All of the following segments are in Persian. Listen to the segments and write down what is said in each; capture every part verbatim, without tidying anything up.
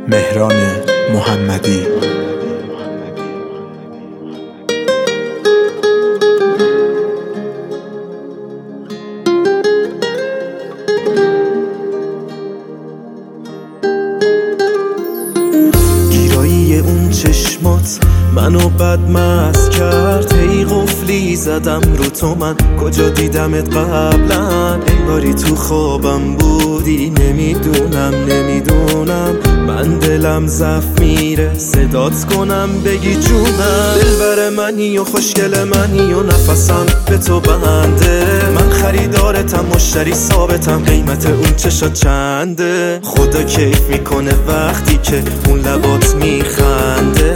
مهران محمدی. گیرایی اون چشمات منو بدمست کرد، هی قفلی زدم رو تو، من کجا دیدمت قبلا؟ انگاری تو خوابم بودی، نمیدونم نمیدونم من دلم ضعف میره صدات کنم بگی جونم. دلبر منی و خوشگل منی و نفسم به تو بنده، من خریدارتم مشتری ثابتم، قیمت اون چشات چنده؟ خدا کیف میکنه وقتی که اون لبات میخنده.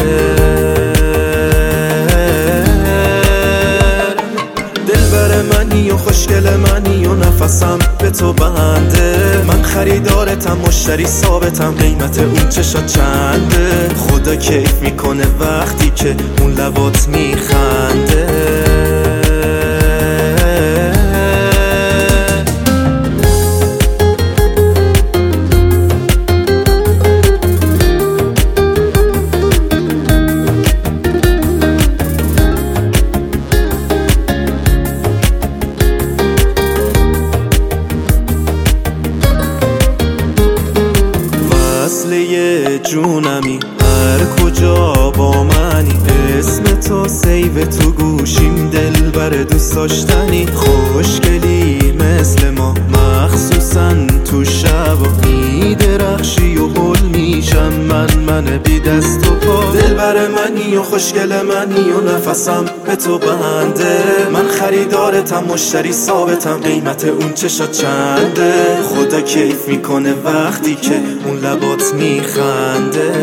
دلبر منی و خوشگل منی و نفسم به تو بنده، من خریدارتم مشتری ثابتم، قیمت اون چشات چنده؟ خدا کیف میکنه وقتی که اون لبات میخنده. وصله جونمی هر کجا با منی، اسم تو سیو تو گوشیم، دلبر دوست داشتنی، خوشگلی مثل ما مخصوصا تو شبا میدرخشی و هل میشم من من بی دست و پا. دلبر منی و خوشگل منی و نفسم به تو بنده، من خریدارتم مشتری ثابتم، قیمت اون چشات چنده؟ خدا کیف میکنه وقتی که اون لبات میخنده.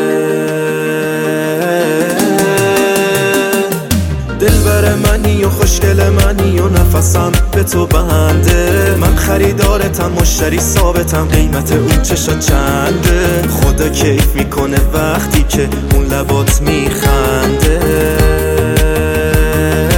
دلبر منی و خوشگل منی و نفسم به تو بنده، من خریدارتم مشتری ثابتم، قیمت اون چشات چنده؟ خدا کیف میکنه وقتی که اون لبات میخنده.